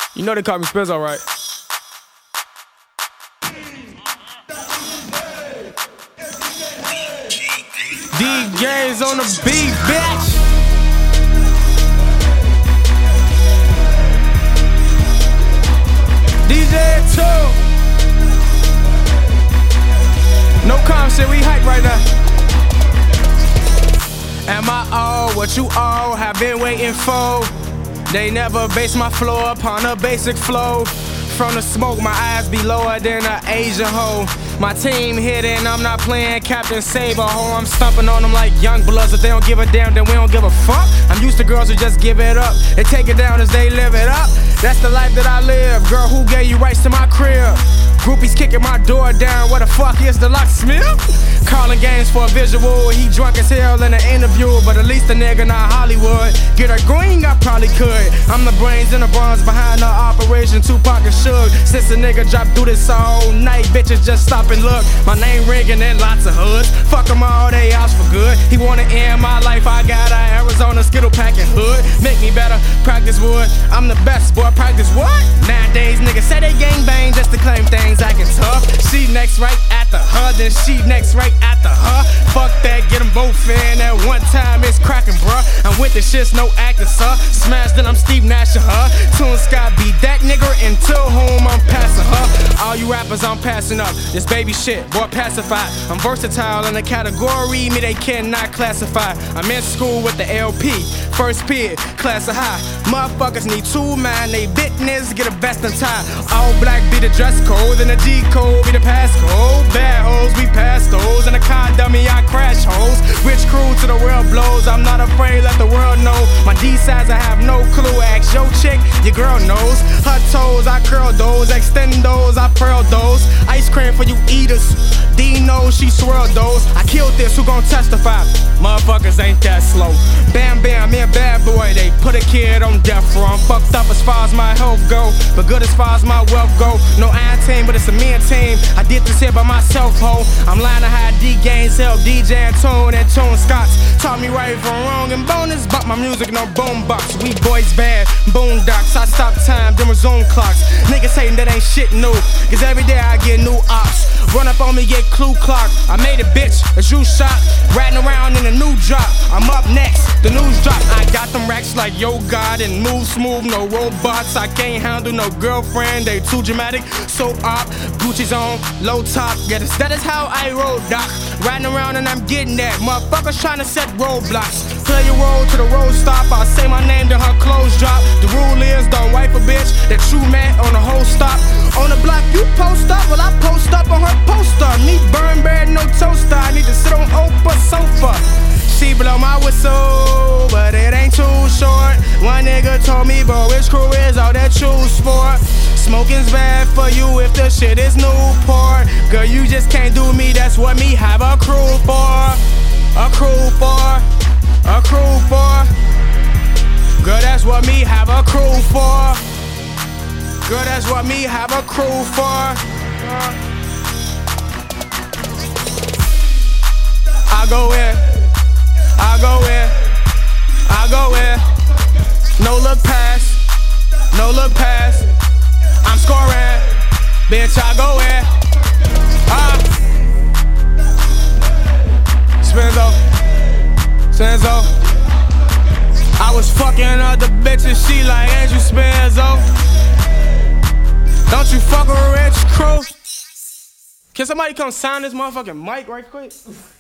You know they call me Spizzo, right? DJ's on the beat, bitch. DJ 2. No calm shit, we hype right now. Am I all what you all have been waiting for? They never base my flow upon a basic flow. From the smoke, my eyes be lower than an Asian hoe. My team hit and I'm not playing Captain Saber, ho. I'm stomping on them like young bloods. If they don't give a damn, then we don't give a fuck. I'm used to girls who just give it up. They take it down as they live it up. That's the life that I live. Girl, who gave you rights to my crib? Groupies kicking my door down. What the fuck is the locksmith? Calling games for a visual. He drunk as hell in an interview, but at least a nigga not Hollywood. Get her green, I probably could. I'm the brains and the bronze behind the operation. Tupac and Suge. Since a nigga dropped through this all night, bitches just stop and look. My name ringing in lots of hoods. Fuck them all, they out for good. He wanna end my life. I got a Arizona Skittle packing hood. Make me better, practice wood. I'm the best, boy, practice what? Nowadays, niggas say they gang bang just to claim things acting tough. She next right after her, then she next right after her. Fuck that, get them both in at one time, it's cracking, bruh. I'm with the shits, no acting, sir. Smash, then I'm Steve Nash of her. Tune Scott beat that nigga until whom I'm passing her. All you rappers, I'm passing up. This baby shit, boy, pacified. I'm versatile in the category, me they cannot classify. I'm in school with the LP, first period, class of high. Motherfuckers need to mind they business, get a vest and tie. All black be the dress code, and the G code be the passcode. Bad hoes, we pass those, and a car dummy, I crash hoes. Rich crew to the world blows, I'm not afraid, let the world know. My D size, I have no clue. Ask your chick, your girl knows. Her toes, I curl those, extend those, I pearl those. Ice cream for you eaters. D knows she swirled those. I killed this, who gon' testify? Motherfuckers ain't that slow. Bam bam, me a bad boy, they put a kid on death row. I'm fucked up as far as my health go, but good as far as my wealth go. No iron team, but it's a men team. I did this here by myself, ho. I'm lying to hide D gains, help DJ and Tune Scots. Taught me right from wrong and bonus, but my music no boombox. We boys bad, boondocks. I stop time, then resume clocks. Niggas hating that ain't shit new, cause every day I get new ops. Run up on me, get clue clock. I made a bitch, a juice shot. Riding around in a new drop. I'm up next, the news drop. I got them racks like Yo God and move smooth, no robots. I can't handle no girlfriend, they too dramatic. So op, Gucci's on, low top. Yeah, that is how I roll, doc. Riding around and I'm getting that. Motherfuckers trying to set roadblocks. Play your roll to the road stop. I say my name, then her clothes drop. The rule is don't wipe a bitch that you met on the whole stop. On the block, you post up, well I post up on her poster. Me burn bread, no toaster. I need to sit on Oprah sofa. She blow my whistle, but it ain't too short. One nigga told me, bro, which crew is all that choose for? Smoking's bad for you if the shit is Newport. Girl, you just can't do me, that's what me have a crew for. A crew for, a crew for. Girl, that's what me have a crew for. Girl, that's what me have a crew for. I go in, I go in, I go in. No look past, no look past. I'm scoring, bitch, I go in. Spizzo. I was fucking other bitches, she like Andrew Spizzo. Don't you fuck with Rich Crew? Can somebody come sign this motherfucking mic right quick?